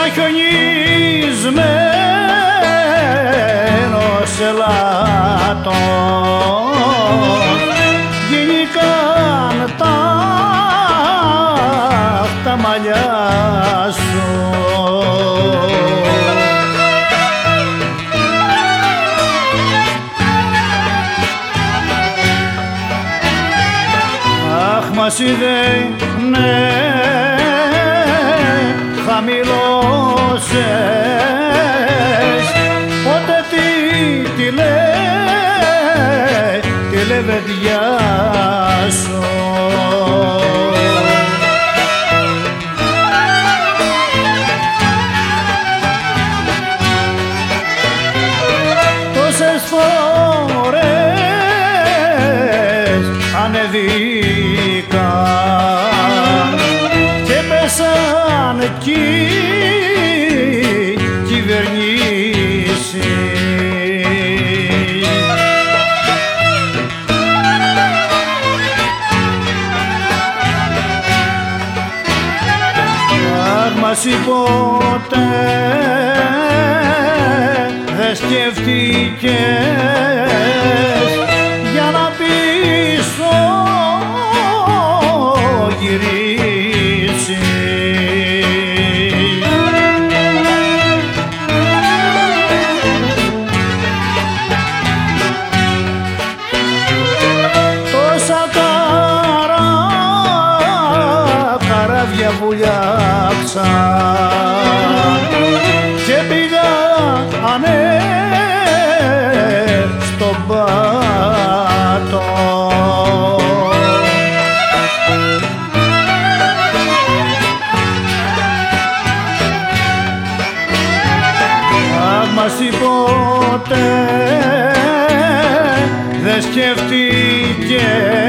χιονισμένος ελάττων γίνηκαν τα μαλλιά σου. Αχ, μας είδε, ναι, χαμηλώσες, πότε τη λεβεδιά σου. Τόσες φορές ανεβήκαν και πέσαν κυβερνήσεις. Αχ, μας ποτέ δεν σκέφτηκες για να πίσω γυρίσεις. Τόσα καράβια βουλιάξαν και πήγανε στον πάτο. Αχ, μας ποτέ δεν σκέφτηκες